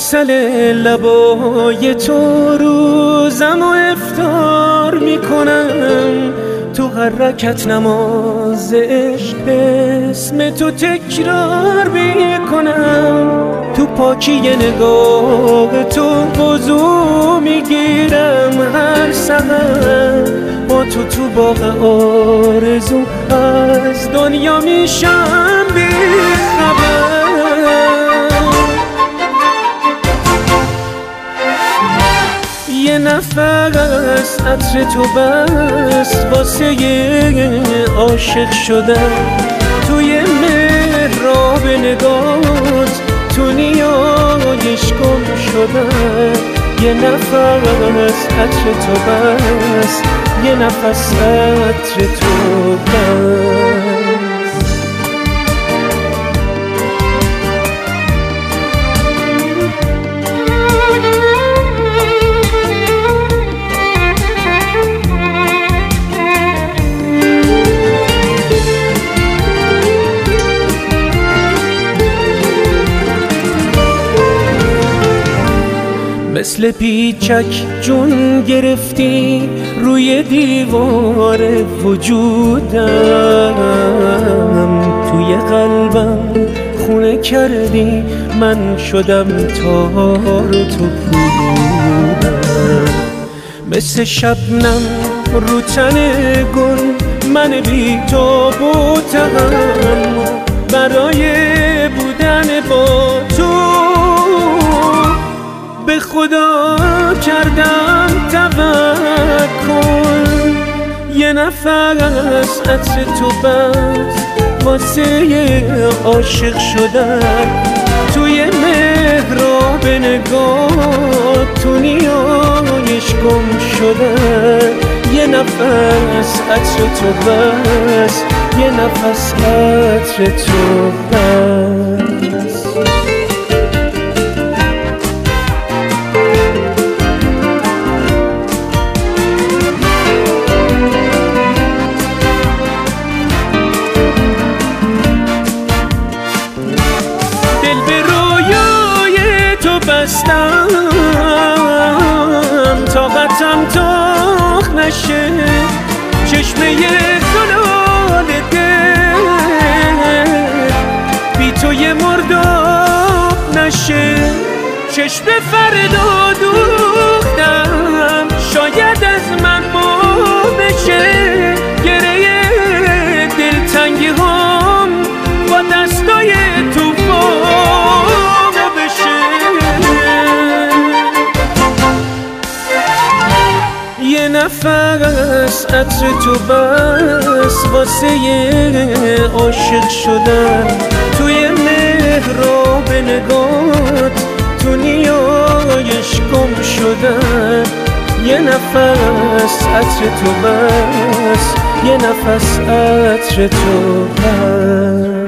عسل لبای تو روزم و افطار میکنم، تو هر رکعت نماز عشق اسم تو تکرار میکنم، تو پاکی نگاه تو وضو میگیرم هر سحر، با تو باغ آرزو از دنیا میشم بی‌خبر. یه نفس عطر تو بس واسه عاشق شدن، توی محراب نگات تو نیایش گم شدن. یه نفس عطر تو بس، یه نفس عطر تو بس. مثل پیچک جون گرفتی روی دیوار وجودم، توی قلبم خونه کردی، من شدم تار و تو پودم. مثل شبنم رو تن گل من بی تو بودم، برای بودن با تو به خدا کردم توکل. یه نفس عطر تو بس واسه عاشق شدن، توی محراب نگاه تو نیایش گم شدن. یه نفس عطر تو بس، یه نفس عطر تو بس. طاقتم تاخ نشه، چشمه زلال دل بی تو یه مرداب نشه. چشم فردا دوختم، شاید از من ما بشه، گره دلتنگی هم با دستای تو یه نفس عطر تو بس واسه عاشق شدن، توی محراب نگات تو نیایش گم شدن. یه نفس عطر تو بس، یه نفس عطر تو بس.